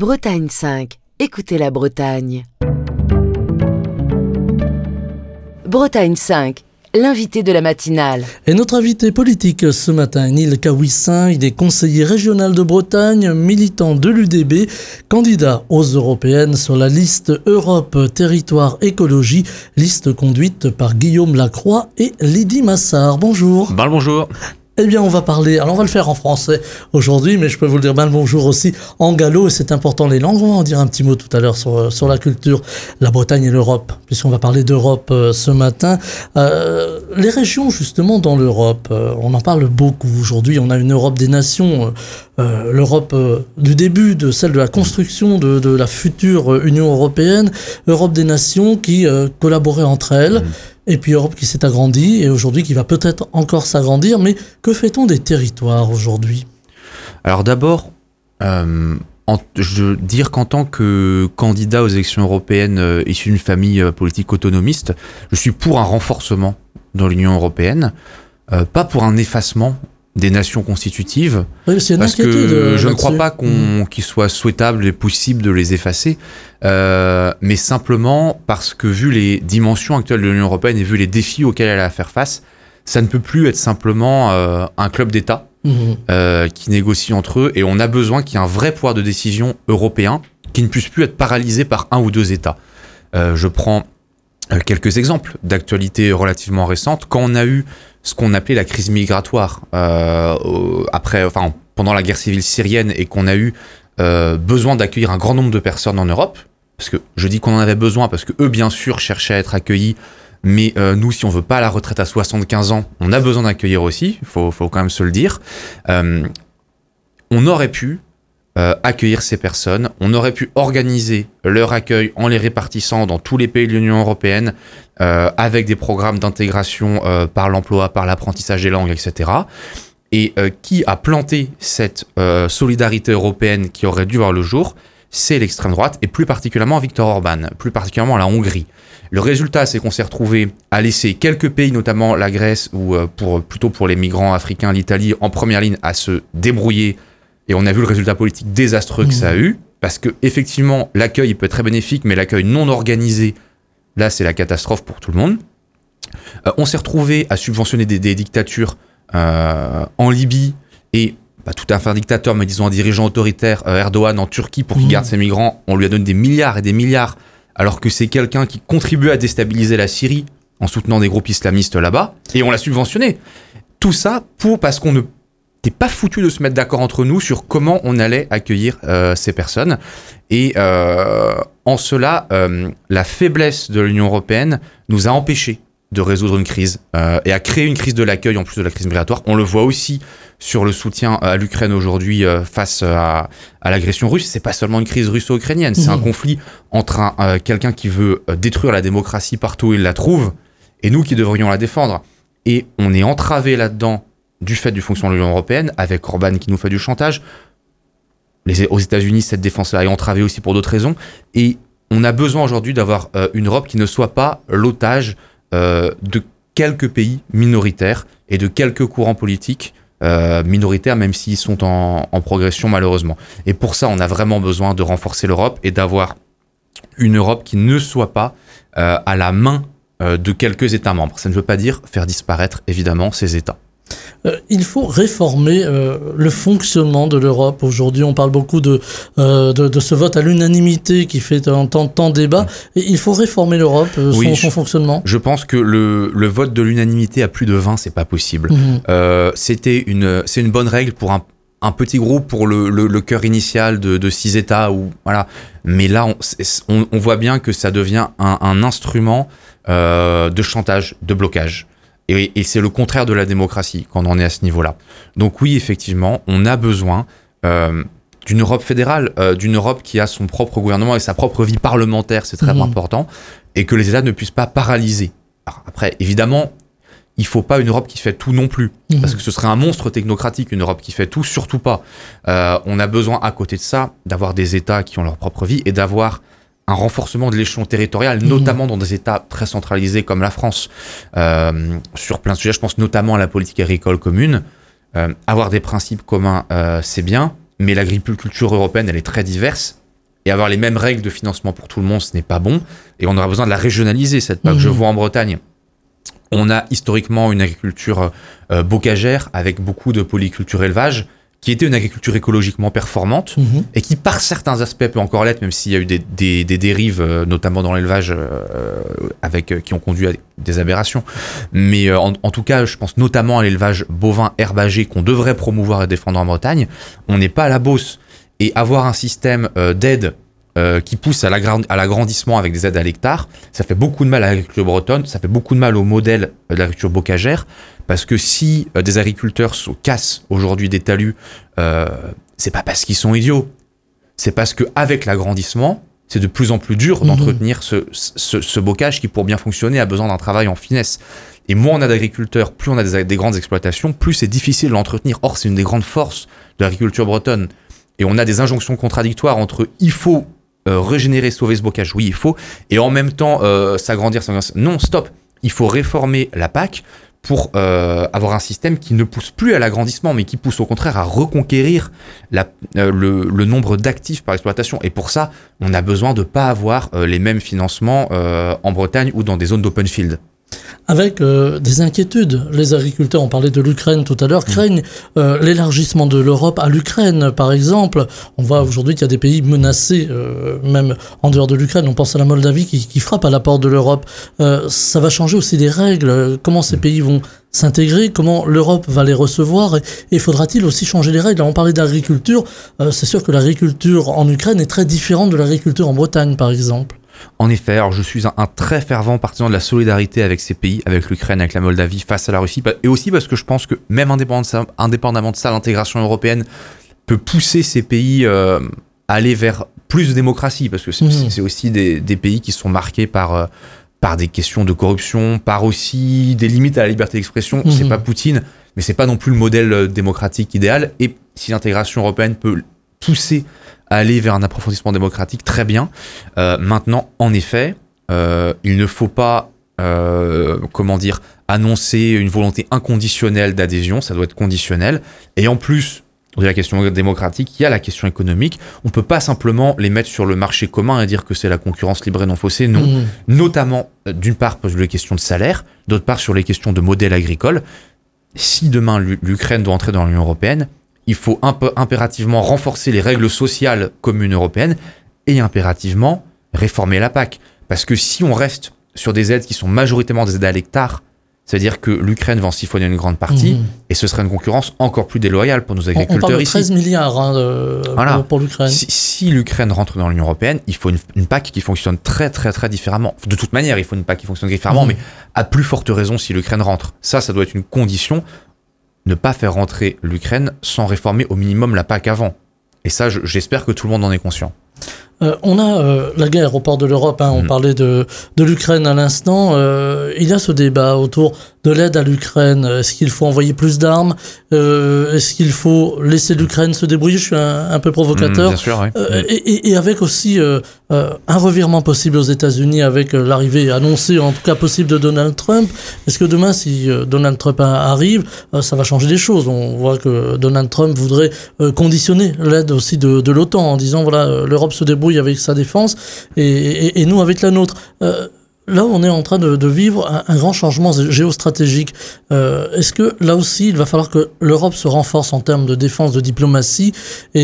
Bretagne 5. Écoutez la Bretagne. Bretagne 5. L'invité de la matinale. Et notre invité politique ce matin, Neil Kawissin, il est conseiller régional de Bretagne, militant de l'UDB, candidat aux européennes sur la liste Europe Territoire Écologie, liste conduite par Guillaume Lacroix et Lydie Massard. Bonjour. Bonjour. Eh bien, on va parler, alors on va le faire en français aujourd'hui, mais je peux vous le dire bonjour aussi en gallo, et c'est important les langues. On va en dire un petit mot tout à l'heure sur la culture, la Bretagne et l'Europe, puisqu'on va parler d'Europe ce matin. Les régions, justement, dans l'Europe, on en parle beaucoup aujourd'hui. On a une Europe des nations, l'Europe du début, de celle de la construction de la future Union européenne, Europe des nations qui collaboraient entre elles. Et puis Europe qui s'est agrandie et aujourd'hui qui va peut-être encore s'agrandir. Mais que fait-on des territoires aujourd'hui ? Alors d'abord, je dire qu'en tant que candidat aux élections européennes issu d'une famille politique autonomiste, je suis pour un renforcement dans l'Union européenne, pas pour un effacement des nations constitutives, oui, c'est parce que je ne crois pas qu'il soit souhaitable et possible de les effacer, mais simplement parce que vu les dimensions actuelles de l'Union européenne et vu les défis auxquels elle a à faire face, ça ne peut plus être simplement un club d'États qui négocie entre eux, et on a besoin qu'il y ait un vrai pouvoir de décision européen qui ne puisse plus être paralysé par un ou deux États. Je prends quelques exemples d'actualité relativement récente. Quand on a eu ce qu'on appelait la crise migratoire pendant la guerre civile syrienne, et qu'on a eu besoin d'accueillir un grand nombre de personnes en Europe, parce que je dis qu'on en avait besoin parce que eux bien sûr cherchaient à être accueillis, mais nous, si on veut pas la retraite à 75 ans, on a besoin d'accueillir aussi, faut quand même se le dire. On aurait pu accueillir ces personnes, on aurait pu organiser leur accueil en les répartissant dans tous les pays de l'Union européenne, avec des programmes d'intégration par l'emploi, par l'apprentissage des langues, etc. Et qui a planté cette solidarité européenne qui aurait dû voir le jour, c'est l'extrême droite, et plus particulièrement Viktor Orban, plus particulièrement la Hongrie. Le résultat, c'est qu'on s'est retrouvé à laisser quelques pays, notamment la Grèce, ou plutôt pour les migrants africains, l'Italie, en première ligne, à se débrouiller. Et on a vu le résultat politique désastreux que ça a eu, parce que effectivement, l'accueil il peut être très bénéfique, mais l'accueil non organisé, là, c'est la catastrophe pour tout le monde. On s'est retrouvé à subventionner des dictatures en Libye, et pas tout à fait un dictateur, mais disons un dirigeant autoritaire, Erdogan en Turquie, pour qu'il garde ses migrants. On lui a donné des milliards et des milliards, alors que c'est quelqu'un qui contribue à déstabiliser la Syrie en soutenant des groupes islamistes là-bas, et on l'a subventionné. Tout ça parce qu'on n'était pas foutu de se mettre d'accord entre nous sur comment on allait accueillir ces personnes. Et en cela, la faiblesse de l'Union européenne nous a empêchés de résoudre une crise et à créer une crise de l'accueil en plus de la crise migratoire. On le voit aussi sur le soutien à l'Ukraine aujourd'hui face à l'agression russe. C'est pas seulement une crise russo-ukrainienne, c'est un conflit entre quelqu'un qui veut détruire la démocratie partout où il la trouve et nous qui devrions la défendre. Et on est entravé là-dedans du fait du fonctionnement de l'Union européenne, avec Orban qui nous fait du chantage. Aux États-Unis, cette défense-là est entravée aussi pour d'autres raisons. Et on a besoin aujourd'hui d'avoir une Europe qui ne soit pas l'otage de quelques pays minoritaires et de quelques courants politiques minoritaires, même s'ils sont en progression malheureusement. Et pour ça, on a vraiment besoin de renforcer l'Europe et d'avoir une Europe qui ne soit pas à la main de quelques États membres. Ça ne veut pas dire faire disparaître, évidemment, ces États. Il faut réformer le fonctionnement de l'Europe. Aujourd'hui, on parle beaucoup de ce vote à l'unanimité qui fait tant débat. Et il faut réformer l'Europe, son fonctionnement. Je pense que le vote de l'unanimité à plus de 20, c'est pas possible. C'est une bonne règle pour un petit groupe, pour le cœur initial de 6 États. Voilà. Mais là, on voit bien que ça devient un instrument de chantage, de blocage. Et c'est le contraire de la démocratie quand on est à ce niveau-là. Donc oui, effectivement, on a besoin d'une Europe fédérale, d'une Europe qui a son propre gouvernement et sa propre vie parlementaire, c'est très important, et que les États ne puissent pas paralyser. Alors après, évidemment, il ne faut pas une Europe qui fait tout non plus, parce que ce serait un monstre technocratique, une Europe qui fait tout, surtout pas. On a besoin, à côté de ça, d'avoir des États qui ont leur propre vie et d'avoir un renforcement de l'échelon territorial, notamment dans des États très centralisés comme la France, sur plein de sujets. Je pense notamment à la politique agricole commune. Avoir des principes communs, c'est bien, mais l'agriculture européenne, elle est très diverse. et avoir les mêmes règles de financement pour tout le monde, ce n'est pas bon. Et on aura besoin de la régionaliser, cette PAC. Je vois en Bretagne, on a historiquement une agriculture bocagère avec beaucoup de polyculture élevage, qui était une agriculture écologiquement performante et qui, par certains aspects, peut encore l'être, même s'il y a eu des dérives, notamment dans l'élevage, qui ont conduit à des aberrations. Mais en tout cas, je pense notamment à l'élevage bovin herbager qu'on devrait promouvoir et défendre en Bretagne. On n'est pas à la Beauce. Et avoir un système d'aide qui pousse à l'agrandissement avec des aides à l'hectare, ça fait beaucoup de mal à l'agriculture bretonne, ça fait beaucoup de mal au modèle de l'agriculture bocagère, parce que si des agriculteurs se cassent aujourd'hui des talus, c'est pas parce qu'ils sont idiots, c'est parce qu'avec l'agrandissement, c'est de plus en plus dur d'entretenir ce bocage qui, pour bien fonctionner, a besoin d'un travail en finesse. Et moins on a d'agriculteurs, plus on a des grandes exploitations, plus c'est difficile de l'entretenir. Or, c'est une des grandes forces de l'agriculture bretonne. Et on a des injonctions contradictoires entre il faut régénérer, sauver ce bocage, oui il faut, et en même temps s'agrandir. Non, stop, il faut réformer la PAC pour avoir un système qui ne pousse plus à l'agrandissement, mais qui pousse au contraire à reconquérir le nombre d'actifs par exploitation. Et pour ça, on a besoin de ne pas avoir les mêmes financements en Bretagne ou dans des zones d'open field. Avec des inquiétudes. Les agriculteurs, on parlait de l'Ukraine tout à l'heure, craignent l'élargissement de l'Europe à l'Ukraine, par exemple. On voit aujourd'hui qu'il y a des pays menacés, même en dehors de l'Ukraine. On pense à la Moldavie qui frappe à la porte de l'Europe. Ça va changer aussi les règles. Comment ces pays vont s'intégrer, comment l'Europe va les recevoir et faudra-t-il aussi changer les règles. Là, on parlait d'agriculture. C'est sûr que l'agriculture en Ukraine est très différente de l'agriculture en Bretagne, par exemple. En effet, alors je suis un très fervent partisan de la solidarité avec ces pays, avec l'Ukraine, avec la Moldavie, face à la Russie, et aussi parce que je pense que même indépendamment de ça, l'intégration européenne peut pousser ces pays à aller vers plus de démocratie, parce que c'est aussi des pays qui sont marqués par des questions de corruption, par aussi des limites à la liberté d'expression. C'est pas Poutine, mais c'est pas non plus le modèle démocratique idéal, et si l'intégration européenne peut pousser à aller vers un approfondissement démocratique, très bien. Maintenant, en effet, il ne faut pas, annoncer une volonté inconditionnelle d'adhésion, ça doit être conditionnel. Et en plus de la question démocratique, il y a la question économique. On ne peut pas simplement les mettre sur le marché commun et dire que c'est la concurrence libre et non faussée, non. Notamment, d'une part, sur les questions de salaire, d'autre part, sur les questions de modèle agricole. Si demain, l'Ukraine doit entrer dans l'Union européenne, il faut impérativement renforcer les règles sociales communes européennes et impérativement réformer la PAC. Parce que si on reste sur des aides qui sont majoritairement des aides à l'hectare, c'est-à-dire que l'Ukraine va en siphonner une grande partie et ce serait une concurrence encore plus déloyale pour nos agriculteurs ici. On parle de 13 milliards pour l'Ukraine. Si l'Ukraine rentre dans l'Union européenne, il faut une PAC qui fonctionne très très très différemment. De toute manière, il faut une PAC qui fonctionne différemment, mais à plus forte raison si l'Ukraine rentre. Ça doit être une condition. Ne pas faire rentrer l'Ukraine sans réformer au minimum la PAC avant. Et ça, j'espère que tout le monde en est conscient. On a la guerre au port de l'Europe, on parlait de l'Ukraine à l'instant. Il y a ce débat autour de l'aide à l'Ukraine. Est-ce qu'il faut envoyer plus d'armes ? Est-ce qu'il faut laisser l'Ukraine se débrouiller ? Je suis un peu provocateur. Bien sûr, oui. Et avec aussi un revirement possible aux États-Unis avec l'arrivée annoncée, en tout cas possible, de Donald Trump. Est-ce que demain, si Donald Trump arrive, ça va changer les choses ? On voit que Donald Trump voudrait conditionner l'aide aussi de l'OTAN en disant voilà, l'Europe se débrouille avec sa défense et nous avec la nôtre. Là, on est en train de vivre un grand changement géostratégique. Est-ce que là aussi, il va falloir que l'Europe se renforce en termes de défense, de diplomatie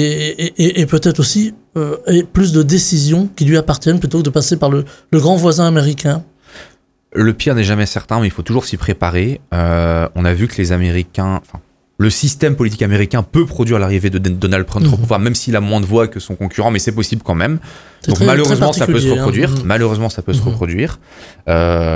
et peut-être aussi ait plus de décisions qui lui appartiennent plutôt que de passer par le grand voisin américain ? Le pire n'est jamais certain, mais il faut toujours s'y préparer. On a vu que les Américains... Le système politique américain peut produire l'arrivée de Donald Trump au pouvoir, même s'il a moins de voix que son concurrent, mais c'est possible quand même. Donc malheureusement, ça peut se reproduire. Malheureusement, ça peut se reproduire. On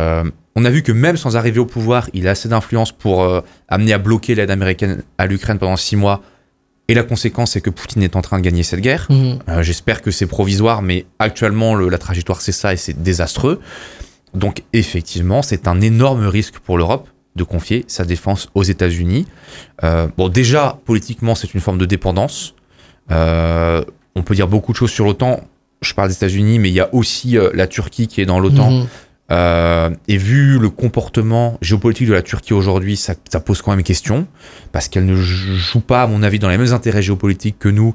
a vu que même sans arriver au pouvoir, il a assez d'influence pour amener à bloquer l'aide américaine à l'Ukraine pendant 6 mois. Et la conséquence, c'est que Poutine est en train de gagner cette guerre. J'espère que c'est provisoire, mais actuellement, la trajectoire, c'est ça et c'est désastreux. Donc effectivement, c'est un énorme risque pour l'Europe de confier sa défense aux États-Unis. Déjà, politiquement, c'est une forme de dépendance. On peut dire beaucoup de choses sur l'OTAN. Je parle des États-Unis, mais il y a aussi la Turquie qui est dans l'OTAN. Et vu le comportement géopolitique de la Turquie aujourd'hui, ça pose quand même question, parce qu'elle ne joue pas, à mon avis, dans les mêmes intérêts géopolitiques que nous,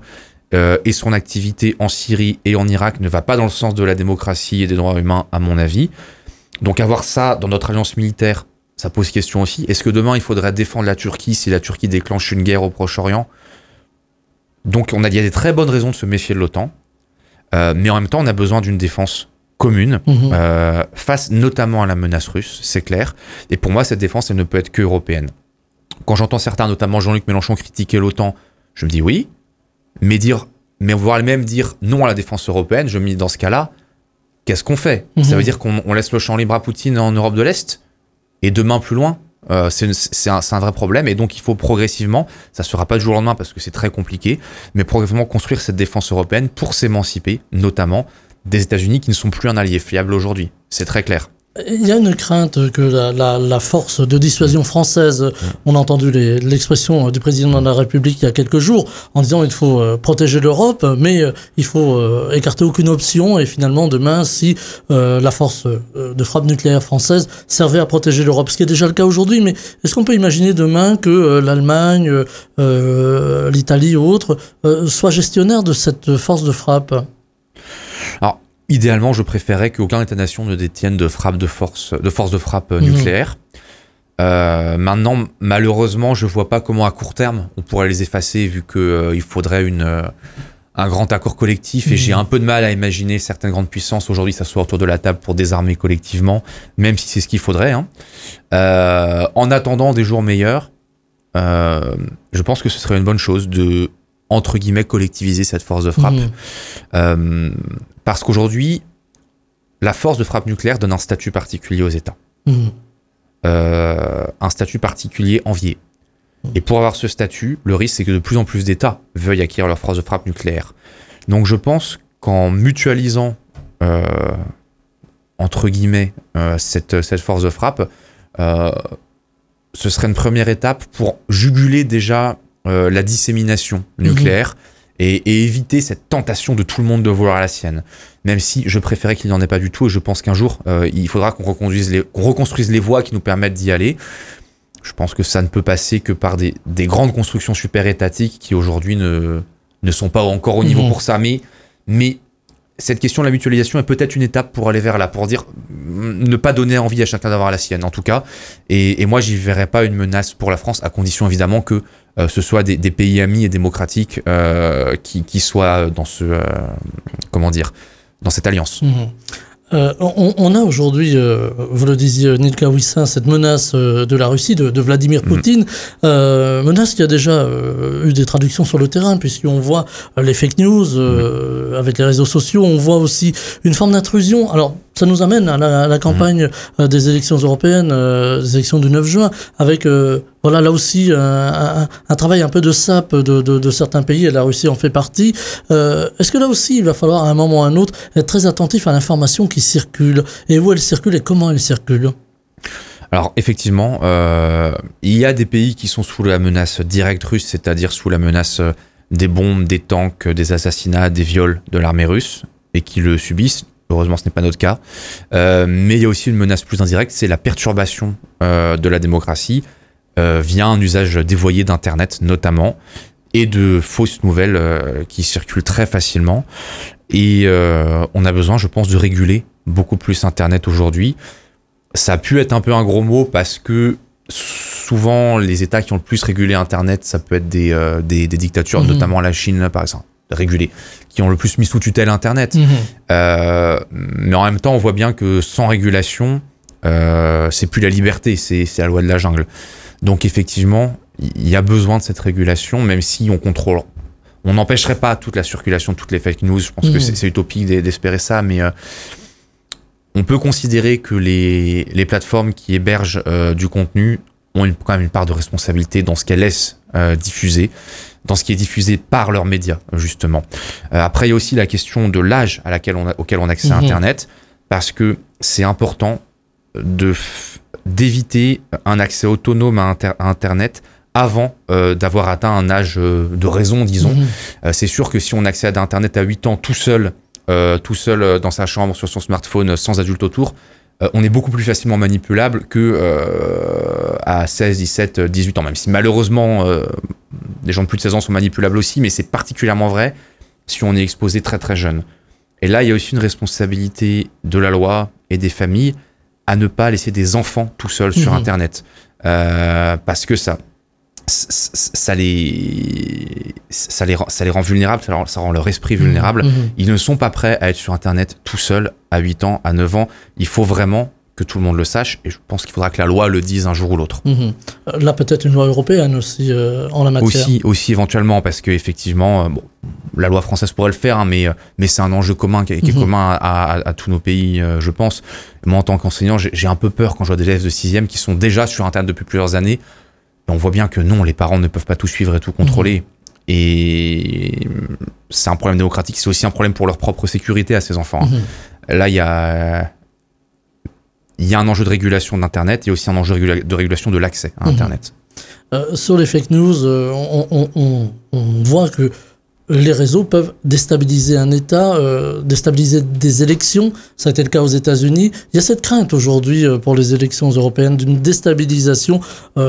et son activité en Syrie et en Irak ne va pas dans le sens de la démocratie et des droits humains, à mon avis. Donc avoir ça dans notre alliance militaire, ça pose question aussi. Est-ce que demain, il faudrait défendre la Turquie si la Turquie déclenche une guerre au Proche-Orient ? Donc il y a des très bonnes raisons de se méfier de l'OTAN, mais en même temps, on a besoin d'une défense commune, face notamment à la menace russe, c'est clair. Et pour moi, cette défense, elle ne peut être que européenne. Quand j'entends certains, notamment Jean-Luc Mélenchon, critiquer l'OTAN, je me dis oui, mais voire même dire non à la défense européenne, je me dis dans ce cas-là, qu'est-ce qu'on fait ? Ça veut dire qu'on laisse le champ libre à Poutine en Europe de l'Est ? Et demain, plus loin ? C'est un vrai problème, et donc il faut progressivement, ça ne sera pas du jour au lendemain parce que c'est très compliqué, mais progressivement construire cette défense européenne pour s'émanciper, notamment des États-Unis qui ne sont plus un allié fiable aujourd'hui. C'est très clair. Il y a une crainte que la force de dissuasion française, on a entendu l'expression du président de la République il y a quelques jours en disant il faut protéger l'Europe, mais il faut écarter aucune option, et finalement demain si la force de frappe nucléaire française servait à protéger l'Europe, ce qui est déjà le cas aujourd'hui, mais est-ce qu'on peut imaginer demain que l'Allemagne, l'Italie ou autres soient gestionnaires de cette force de frappe ? Alors, idéalement, je préférais qu'aucun État-nation ne détienne de force de frappe nucléaire. Maintenant, malheureusement, je vois pas comment à court terme on pourrait les effacer, vu que il faudrait un grand accord collectif, et j'ai un peu de mal à imaginer certaines grandes puissances aujourd'hui s'asseoir autour de la table pour désarmer collectivement, même si c'est ce qu'il faudrait. En attendant des jours meilleurs, je pense que ce serait une bonne chose de, entre guillemets, collectiviser cette force de frappe. Parce qu'aujourd'hui, la force de frappe nucléaire donne un statut particulier aux États. Un statut particulier envié. Et pour avoir ce statut, le risque, c'est que de plus en plus d'États veuillent acquérir leur force de frappe nucléaire. Donc je pense qu'en mutualisant, entre guillemets, cette force de frappe, ce serait une première étape pour juguler déjà la dissémination nucléaire, et éviter cette tentation de tout le monde de vouloir la sienne. Même si je préférais qu'il n'y en ait pas du tout, et je pense qu'un jour, il faudra qu'on reconstruise les voies qui nous permettent d'y aller. Je pense que ça ne peut passer que par des grandes constructions super étatiques qui aujourd'hui ne sont pas encore au niveau pour ça. Mais cette question de la mutualisation est peut-être une étape pour aller vers là, pour dire ne pas donner envie à chacun d'avoir la sienne, en tout cas. Et moi, j'y verrais pas une menace pour la France, à condition évidemment que ce soit des pays amis et démocratiques qui soient dans dans cette alliance. On a aujourd'hui, vous le disiez, Neil Kawissin, cette menace de la Russie, de Vladimir Poutine, menace qui a déjà eu des traductions sur le terrain, puisqu'on voit les fake news avec les réseaux sociaux, on voit aussi une forme d'intrusion. Alors, ça nous amène à la campagne des élections européennes, des élections du 9 juin, avec là aussi un travail un peu de sape de certains pays, et la Russie en fait partie. Est-ce que là aussi, il va falloir à un moment ou à un autre être très attentif à l'information qui circule, et où elle circule et comment elle circule ? Alors effectivement, il y a des pays qui sont sous la menace directe russe, c'est-à-dire sous la menace des bombes, des tanks, des assassinats, des viols de l'armée russe, et qui le subissent. Heureusement, ce n'est pas notre cas. Mais il y a aussi une menace plus indirecte, c'est la perturbation de la démocratie via un usage dévoyé d'Internet notamment, et de fausses nouvelles qui circulent très facilement. Et on a besoin, je pense, de réguler beaucoup plus Internet aujourd'hui. Ça a pu être un peu un gros mot parce que souvent, les États qui ont le plus régulé Internet, ça peut être des dictatures, notamment la Chine, par exemple, régulées, qui ont le plus mis sous tutelle Internet. Mais en même temps, on voit bien que sans régulation, c'est plus la liberté, c'est la loi de la jungle. Donc effectivement, il y a besoin de cette régulation, même si on contrôle. On n'empêcherait pas toute la circulation de toutes les fake news. Je pense que c'est utopique d'espérer ça, mais on peut considérer que les plateformes qui hébergent du contenu ont quand même une part de responsabilité dans ce qu'elles laissent diffuser, dans ce qui est diffusé par leurs médias, justement. Après, il y a aussi la question de l'âge auquel on a accès à Internet, parce que c'est important d'éviter un accès autonome à Internet avant d'avoir atteint un âge de raison, disons. C'est sûr que si on accède à Internet à 8 ans tout seul dans sa chambre, sur son smartphone, sans adulte autour, on est beaucoup plus facilement manipulable que à 16, 17, 18 ans, même si malheureusement des gens de plus de 16 ans sont manipulables aussi, mais c'est particulièrement vrai si on est exposé très très jeune. Et là, il y a aussi une responsabilité de la loi et des familles à ne pas laisser des enfants tout seuls sur Internet. Parce que ça les rend vulnérables, ça rend leur esprit vulnérable. Ils ne sont pas prêts à être sur Internet tout seuls à 8 ans, à 9 ans. Il faut vraiment que tout le monde le sache, et je pense qu'il faudra que la loi le dise un jour ou l'autre. Là, peut-être une loi européenne aussi en la matière. Aussi éventuellement, parce qu'effectivement, la loi française pourrait le faire, hein, mais c'est un enjeu commun qui est commun à tous nos pays, je pense. Moi, en tant qu'enseignant, j'ai un peu peur quand je vois des élèves de 6e qui sont déjà sur Internet depuis plusieurs années. Et on voit bien que non, les parents ne peuvent pas tout suivre et tout contrôler. Et c'est un problème démocratique, c'est aussi un problème pour leur propre sécurité à ces enfants. Là, il y a un enjeu de régulation d'Internet et aussi un enjeu de régulation de l'accès à Internet. Sur les fake news, on voit que les réseaux peuvent déstabiliser un État, déstabiliser des élections. Ça a été le cas aux États-Unis. Il y a cette crainte aujourd'hui pour les élections européennes d'une déstabilisation,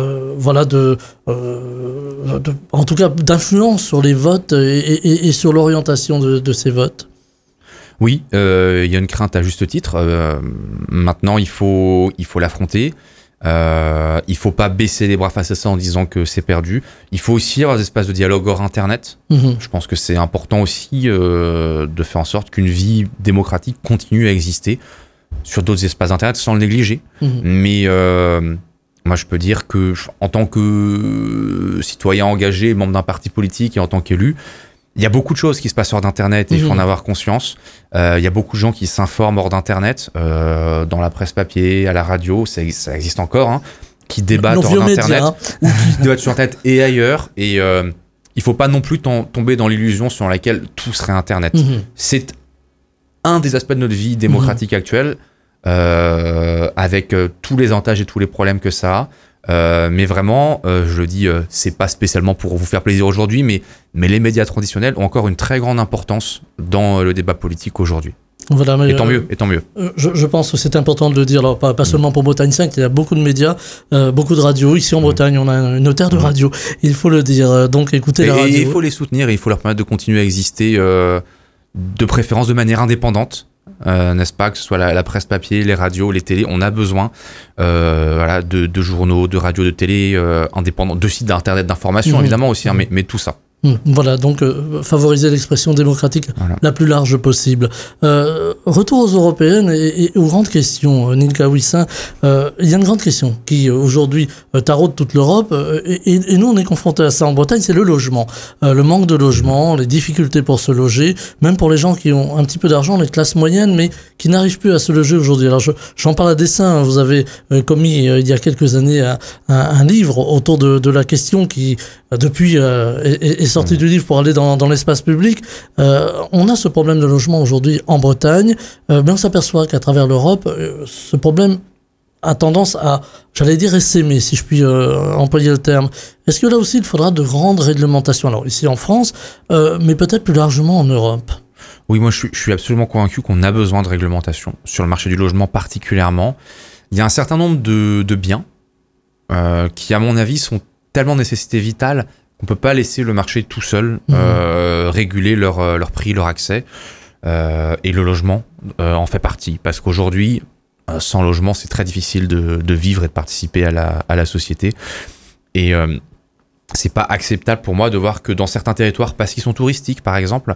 en tout cas d'influence sur les votes et sur l'orientation de ces votes. Oui, il y a une crainte à juste titre. Maintenant, il faut l'affronter. Il faut pas baisser les bras face à ça en disant que c'est perdu. Il faut aussi avoir des espaces de dialogue hors Internet. Je pense que c'est important aussi de faire en sorte qu'une vie démocratique continue à exister sur d'autres espaces d'Internet sans le négliger. Mais moi, je peux dire que en tant que citoyen engagé, membre d'un parti politique et en tant qu'élu, il y a beaucoup de choses qui se passent hors d'Internet et il faut en avoir conscience. Il y a beaucoup de gens qui s'informent hors d'Internet, dans la presse papier, à la radio, ça existe encore, hein, qui débattent hors d'Internet, ou qui débattent sur Internet et ailleurs. Et il faut pas non plus tomber dans l'illusion selon laquelle tout serait Internet. C'est un des aspects de notre vie démocratique actuelle, avec tous les avantages et tous les problèmes que ça a. Mais vraiment, je le dis, c'est pas spécialement pour vous faire plaisir aujourd'hui, mais les médias traditionnels ont encore une très grande importance dans le débat politique aujourd'hui. Voilà, mais et tant mieux. Je pense que c'est important de le dire, alors pas seulement pour Bretagne 5, il y a beaucoup de médias, beaucoup de radios. Ici en Bretagne, on a une terre de radio, il faut le dire. Donc écoutez la radio. Et il faut les soutenir et il faut leur permettre de continuer à exister, de préférence de manière indépendante. N'est-ce pas, que ce soit la presse papier, les radios, les télés, on a besoin de journaux, de radios, de télé indépendants, de sites d'internet d'information évidemment aussi, hein, mais tout ça. Voilà, donc favoriser l'expression démocratique la plus large possible. Retour aux européennes et aux grandes questions, Neil Kawissin. Il y a une grande question qui aujourd'hui taraude toute l'Europe et nous on est confrontés à ça en Bretagne, c'est le logement. Le manque de logement, les difficultés pour se loger, même pour les gens qui ont un petit peu d'argent, les classes moyennes, mais qui n'arrivent plus à se loger aujourd'hui. Alors j'en parle à dessein, vous avez commis il y a quelques années un livre autour de la question qui depuis est sorti du livre pour aller dans l'espace public. On a ce problème de logement aujourd'hui en Bretagne, mais on s'aperçoit qu'à travers l'Europe, ce problème a tendance à, j'allais dire, essaimer, si je puis employer le terme. Est-ce que là aussi, il faudra de grandes réglementations? Alors ici en France, mais peut-être plus largement en Europe. Oui, moi je suis absolument convaincu qu'on a besoin de réglementation, sur le marché du logement particulièrement. Il y a un certain nombre de biens qui, à mon avis, sont tellement nécessité vitale qu'on peut pas laisser le marché tout seul réguler leur prix, leur accès, et le logement en fait partie, parce qu'aujourd'hui sans logement c'est très difficile de vivre et de participer à la société, et c'est pas acceptable pour moi de voir que dans certains territoires, parce qu'ils sont touristiques par exemple,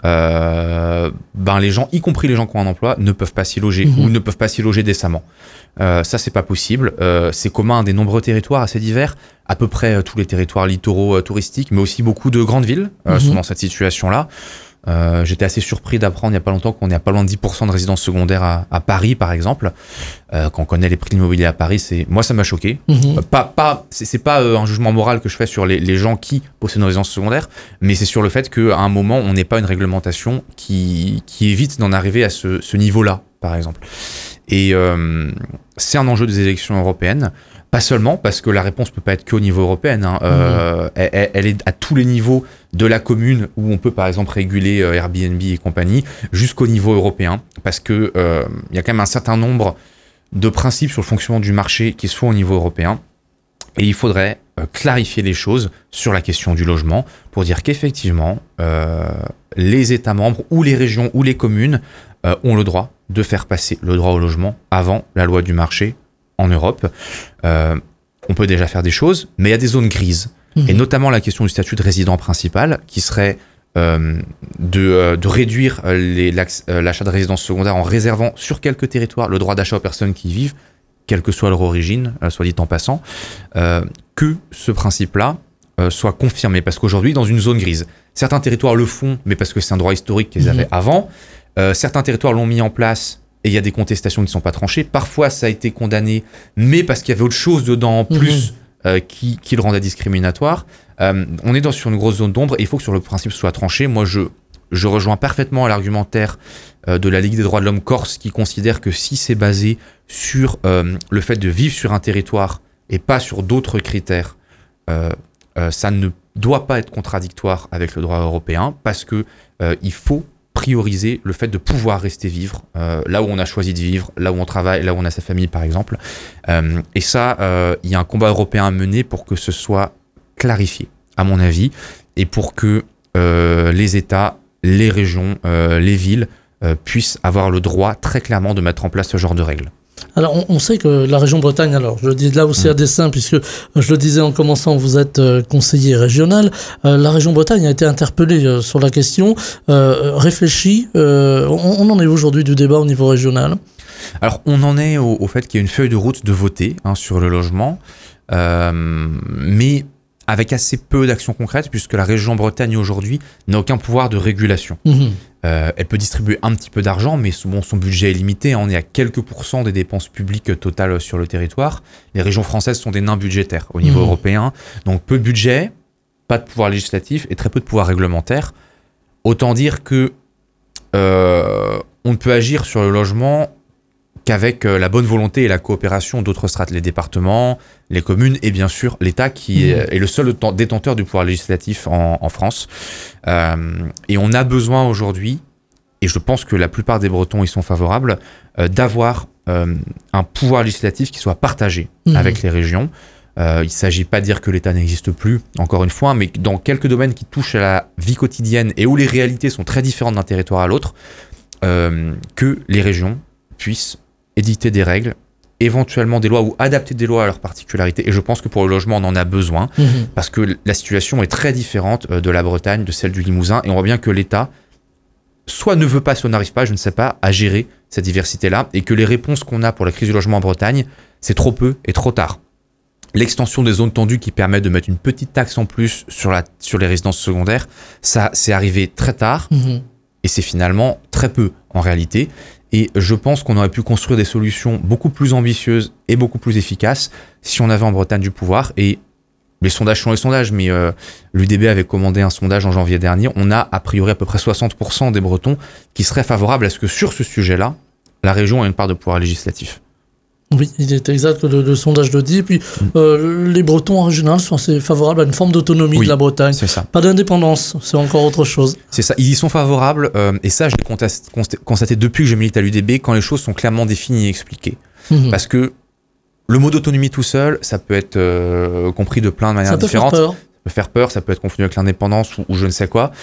les gens, y compris les gens qui ont un emploi, ne peuvent pas s'y loger ou ne peuvent pas s'y loger décemment. Ça c'est pas possible. C'est commun à des nombreux territoires assez divers, à peu près tous les territoires littoraux touristiques, mais aussi beaucoup de grandes villes sont dans cette situation-là. J'étais assez surpris d'apprendre il n'y a pas longtemps qu'on est à pas loin de 10% de résidences secondaires à Paris, par exemple. Quand on connaît les prix de l'immobilier à Paris, moi ça m'a choqué. C'est pas un jugement moral que je fais sur les gens qui possèdent une résidence secondaire, mais c'est sur le fait qu'à un moment, on n'ait pas une réglementation qui évite d'en arriver à ce niveau-là, par exemple. Et c'est un enjeu des élections européennes. Pas seulement parce que la réponse peut pas être qu'au niveau européen, hein. Elle est à tous les niveaux, de la commune où on peut par exemple réguler Airbnb et compagnie, jusqu'au niveau européen, parce que il y a quand même un certain nombre de principes sur le fonctionnement du marché qui sont au niveau européen, et il faudrait clarifier les choses sur la question du logement pour dire qu'effectivement, les États membres ou les régions ou les communes ont le droit de faire passer le droit au logement avant la loi du marché en Europe. On peut déjà faire des choses, mais il y a des zones grises. Et notamment la question du statut de résident principal qui serait de réduire l'achat de résidence secondaire en réservant sur quelques territoires le droit d'achat aux personnes qui y vivent, quelle que soit leur origine, soit dit en passant, que ce principe-là soit confirmé. Parce qu'aujourd'hui, dans une zone grise, certains territoires le font, mais parce que c'est un droit historique qu'ils avaient avant. Certains territoires l'ont mis en place et il y a des contestations qui ne sont pas tranchées. Parfois, ça a été condamné, mais parce qu'il y avait autre chose dedans en plus qui le rendait discriminatoire. On est sur une grosse zone d'ombre et il faut que sur le principe soit tranché. Moi, je rejoins parfaitement l'argumentaire de la Ligue des droits de l'homme corse qui considère que si c'est basé sur le fait de vivre sur un territoire et pas sur d'autres critères, ça ne doit pas être contradictoire avec le droit européen parce que il faut prioriser le fait de pouvoir rester vivre là où on a choisi de vivre, là où on travaille, là où on a sa famille par exemple. Et ça, il y a un combat européen à mener pour que ce soit clarifié, à mon avis, et pour que les États, les régions, les villes puissent avoir le droit très clairement de mettre en place ce genre de règles. Alors, on sait que la région Bretagne, alors je le dis là aussi à dessein, puisque je le disais en commençant, vous êtes conseiller régional, la région Bretagne a été interpellée sur la question, réfléchie, on en est aujourd'hui du débat au niveau régional? Alors, on en est au fait qu'il y a une feuille de route de voter sur le logement, mais avec assez peu d'actions concrètes, puisque la région Bretagne aujourd'hui n'a aucun pouvoir de régulation. Elle peut distribuer un petit peu d'argent, mais son budget est limité. On est à quelques pourcents des dépenses publiques totales sur le territoire. Les régions françaises sont des nains budgétaires au niveau européen. Donc peu de budget, pas de pouvoir législatif et très peu de pouvoir réglementaire. Autant dire que on ne peut agir sur le logement qu'avec la bonne volonté et la coopération d'autres strates, les départements, les communes et bien sûr l'État qui est le seul détenteur du pouvoir législatif en France. Et on a besoin aujourd'hui, et je pense que la plupart des Bretons y sont favorables, d'avoir un pouvoir législatif qui soit partagé avec les régions. Il ne s'agit pas de dire que l'État n'existe plus, encore une fois, mais dans quelques domaines qui touchent à la vie quotidienne et où les réalités sont très différentes d'un territoire à l'autre, que les régions puissent éditer des règles, éventuellement des lois ou adapter des lois à leurs particularités. Et je pense que pour le logement, on en a besoin parce que la situation est très différente de la Bretagne, de celle du Limousin. Et on voit bien que l'État soit ne veut pas, soit n'arrive pas, je ne sais pas, à gérer cette diversité-là et que les réponses qu'on a pour la crise du logement en Bretagne, c'est trop peu et trop tard. L'extension des zones tendues qui permet de mettre une petite taxe en plus sur les résidences secondaires, ça, c'est arrivé très tard et c'est finalement très peu en réalité. Et je pense qu'on aurait pu construire des solutions beaucoup plus ambitieuses et beaucoup plus efficaces si on avait en Bretagne du pouvoir. Et les sondages sont les sondages, mais l'UDB avait commandé un sondage en janvier dernier. On a a priori à peu près 60% des Bretons qui seraient favorables à ce que sur ce sujet-là, la région ait une part de pouvoir législatif. Oui, il est exact, le sondage le dit. Et puis, les Bretons en régional sont assez favorables à une forme d'autonomie de la Bretagne. C'est ça. Pas d'indépendance, c'est encore autre chose. C'est ça, ils y sont favorables. Et ça, je l'ai constaté depuis que je milite à l'UDB, quand les choses sont clairement définies et expliquées. Parce que le mot d'autonomie tout seul, ça peut être compris de plein de manières différentes. Ça peut faire peur, ça peut être confondu avec l'indépendance ou je ne sais quoi.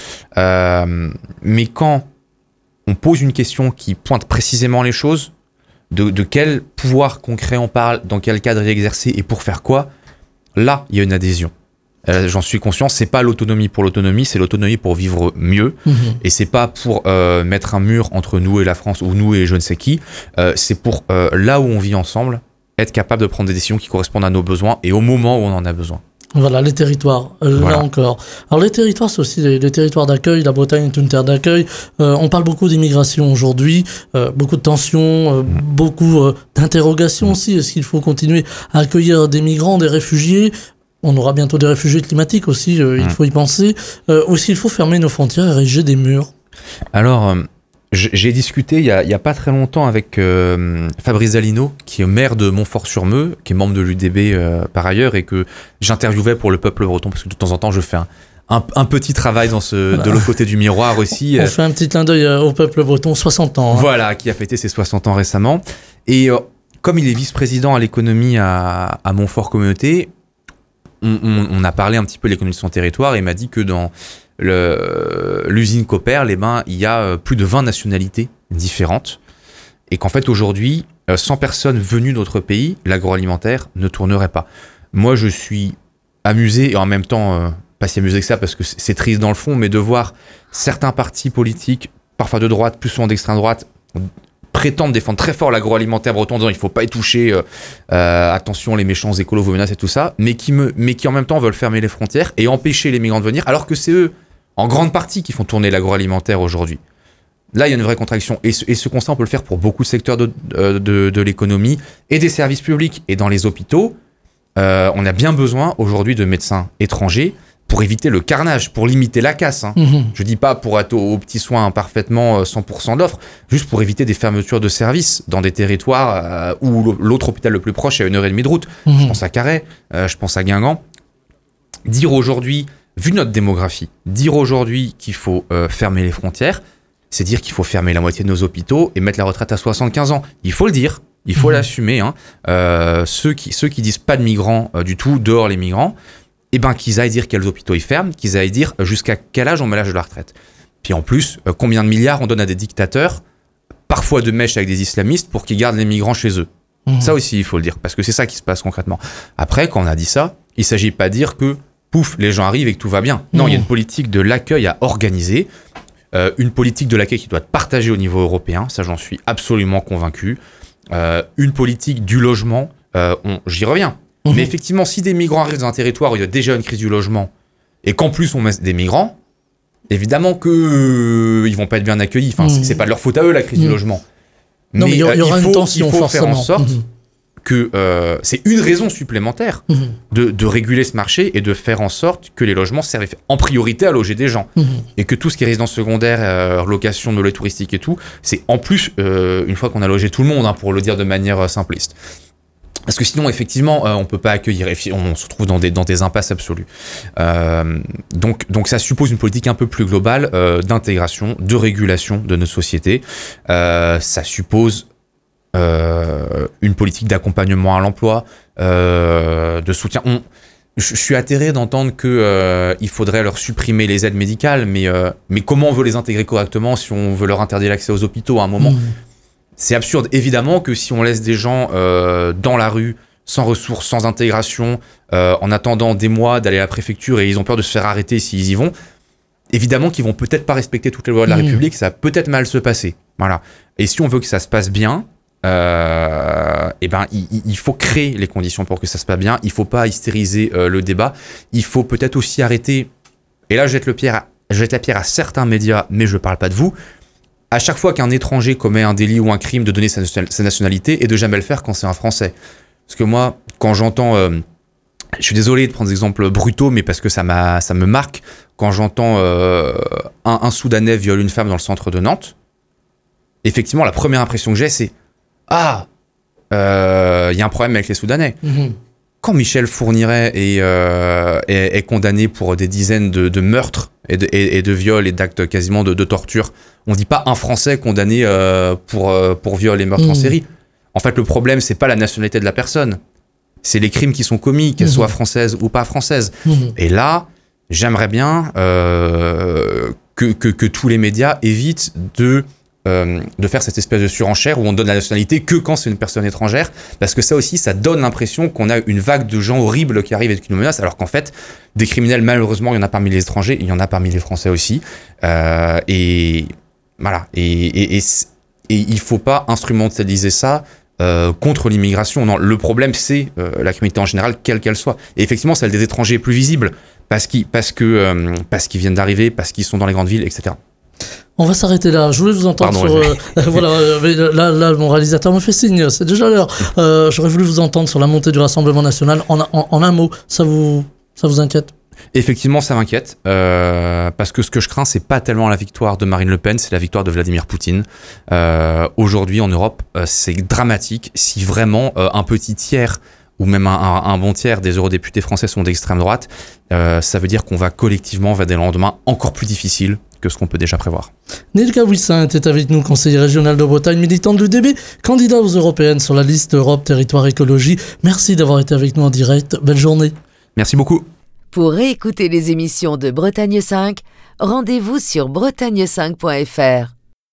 Mais quand on pose une question qui pointe précisément les choses, de quel pouvoir concret on parle, dans quel cadre il est exercé et pour faire quoi, là, il y a une adhésion. J'en suis conscient, c'est pas l'autonomie pour l'autonomie, c'est l'autonomie pour vivre mieux. Et c'est pas pour mettre un mur entre nous et la France ou nous et je ne sais qui. C'est pour, là où on vit ensemble, être capable de prendre des décisions qui correspondent à nos besoins et au moment où on en a besoin. Voilà, les territoires, là encore. Alors les territoires, c'est aussi les territoires d'accueil. La Bretagne est une terre d'accueil. On parle beaucoup d'immigration aujourd'hui, beaucoup de tensions, beaucoup d'interrogations aussi. Est-ce qu'il faut continuer à accueillir des migrants, des réfugiés ? On aura bientôt des réfugiés climatiques aussi, il faut y penser. Aussi, il faut fermer nos frontières et ériger des murs. Alors, j'ai discuté il y a pas très longtemps avec Fabrice Alino, qui est maire de Montfort-sur-Meux, qui est membre de l'UDB par ailleurs, et que j'interviewais pour le peuple breton, parce que de temps en temps, je fais un petit travail de l'autre côté du miroir aussi. On fait un petit clin d'œil au peuple breton, 60 ans. Voilà, qui a fêté ses 60 ans récemment. Et comme il est vice-président à l'économie à Montfort Communauté, on a parlé un petit peu de l'économie de son territoire et il m'a dit que dans l'usine Copper, il y a plus de 20 nationalités différentes et qu'en fait aujourd'hui, sans personnes venues d'autres pays, l'agroalimentaire ne tournerait pas. Moi, je suis amusé et en même temps, pas si amusé que ça parce que c'est triste dans le fond, mais de voir certains partis politiques, parfois de droite, plus souvent d'extrême droite, prétendent défendre très fort l'agroalimentaire breton en disant il faut pas y toucher, attention les méchants écolos vous menacent et tout ça, mais qui en même temps veulent fermer les frontières et empêcher les migrants de venir, alors que c'est eux, en grande partie, qui font tourner l'agroalimentaire aujourd'hui. Là, il y a une vraie contradiction. Et ce constat, on peut le faire pour beaucoup de secteurs de l'économie et des services publics. Et dans les hôpitaux, on a bien besoin aujourd'hui de médecins étrangers pour éviter le carnage, pour limiter la casse. Hein. Je dis pas pour être aux petits soins parfaitement 100% d'offres, juste pour éviter des fermetures de services dans des territoires où l'autre hôpital le plus proche est à 1h30 de route. Je pense à Carhaix, je pense à Guingamp. Dire aujourd'hui, vu notre démographie, dire aujourd'hui qu'il faut fermer les frontières, c'est dire qu'il faut fermer la moitié de nos hôpitaux et mettre la retraite à 75 ans. Il faut le dire, il faut l'assumer. Hein. Ceux qui disent pas de migrants du tout, dehors les migrants, eh ben, qu'ils aillent dire quels hôpitaux ils ferment, qu'ils aillent dire jusqu'à quel âge on met l'âge de la retraite. Puis en plus, combien de milliards on donne à des dictateurs, parfois de mèche avec des islamistes, pour qu'ils gardent les migrants chez eux. Ça aussi, il faut le dire, parce que c'est ça qui se passe concrètement. Après, quand on a dit ça, il ne s'agit pas de dire que, pouf, les gens arrivent et que tout va bien. Non, il y a une politique de l'accueil à organiser, une politique de l'accueil qui doit être partagée au niveau européen, ça j'en suis absolument convaincu. Une politique du logement, j'y reviens. Mais effectivement, si des migrants arrivent dans un territoire où il y a déjà une crise du logement et qu'en plus on met des migrants, évidemment qu'ils ne vont pas être bien accueillis. Enfin, c'est pas de leur faute à eux la crise du logement. Non, mais il y aura une tension, il faut forcément. faire en sorte que c'est une raison supplémentaire de réguler ce marché et de faire en sorte que les logements servent en priorité à loger des gens. Et que tout ce qui est résidence secondaire, location, meublé touristique et tout, c'est en plus, une fois qu'on a logé tout le monde, hein, pour le dire de manière simpliste. Parce que sinon, effectivement, on ne peut pas accueillir, on se retrouve dans des impasses absolues. Donc ça suppose une politique un peu plus globale d'intégration, de régulation de nos sociétés. Ça suppose une politique d'accompagnement à l'emploi, de soutien. Je suis atterré d'entendre qu'il faudrait leur supprimer les aides médicales, mais comment on veut les intégrer correctement si on veut leur interdire l'accès aux hôpitaux à un moment ? C'est absurde. Évidemment que si on laisse des gens dans la rue, sans ressources, sans intégration, en attendant des mois d'aller à la préfecture et ils ont peur de se faire arrêter s'ils y vont, évidemment qu'ils vont peut-être pas respecter toutes les lois de la République, ça va peut-être mal se passer. Voilà. Et si on veut que ça se passe bien, eh ben, il faut créer les conditions pour que ça se passe bien. Il faut pas hystériser le débat. Il faut peut-être aussi arrêter, et là je jette la pierre à certains médias, mais je parle pas de vous, à chaque fois qu'un étranger commet un délit ou un crime, de donner sa nationalité et de jamais le faire quand c'est un Français. Parce que moi, quand j'entends... je suis désolé de prendre des exemples brutaux, mais parce que ça me marque. Quand j'entends un Soudanais viole une femme dans le centre de Nantes, effectivement, la première impression que j'ai, c'est « Ah, y a un problème avec les Soudanais. » Quand Michel Fourniret est condamné pour des dizaines de meurtres et de viols et d'actes quasiment de torture, on ne dit pas un Français condamné pour viol et meurtre en série. En fait, le problème, c'est pas la nationalité de la personne. C'est les crimes qui sont commis, qu'elles soient françaises ou pas françaises. Et là, j'aimerais bien que tous les médias évitent de faire cette espèce de surenchère où on donne la nationalité que quand c'est une personne étrangère, parce que ça aussi, ça donne l'impression qu'on a une vague de gens horribles qui arrivent et qui nous menacent, alors qu'en fait, des criminels, malheureusement, il y en a parmi les étrangers, il y en a parmi les Français aussi. Et voilà. Et il faut pas instrumentaliser ça contre l'immigration. Non, le problème, c'est la criminalité en général, quelle qu'elle soit. Et effectivement, celle des étrangers est plus visible, parce qu'ils viennent d'arriver, parce qu'ils sont dans les grandes villes, etc. On va s'arrêter là. Je voulais vous entendre là, mon réalisateur me fait signe. C'est déjà l'heure. J'aurais voulu vous entendre sur la montée du Rassemblement national. En un mot, ça vous inquiète ? Effectivement, ça m'inquiète. Parce que ce que je crains, c'est pas tellement la victoire de Marine Le Pen, c'est la victoire de Vladimir Poutine. Aujourd'hui, en Europe, c'est dramatique. Si vraiment un petit tiers ou même un bon tiers des eurodéputés français sont d'extrême droite, ça veut dire qu'on va collectivement vers des lendemains encore plus difficiles que ce qu'on peut déjà prévoir. Nilka Wissant est avec nous, conseiller régional de Bretagne, militant de l'UDB, candidat aux européennes sur la liste Europe Territoire Écologie. Merci d'avoir été avec nous en direct. Belle journée. Merci beaucoup. Pour réécouter les émissions de Bretagne 5, rendez-vous sur bretagne5.fr.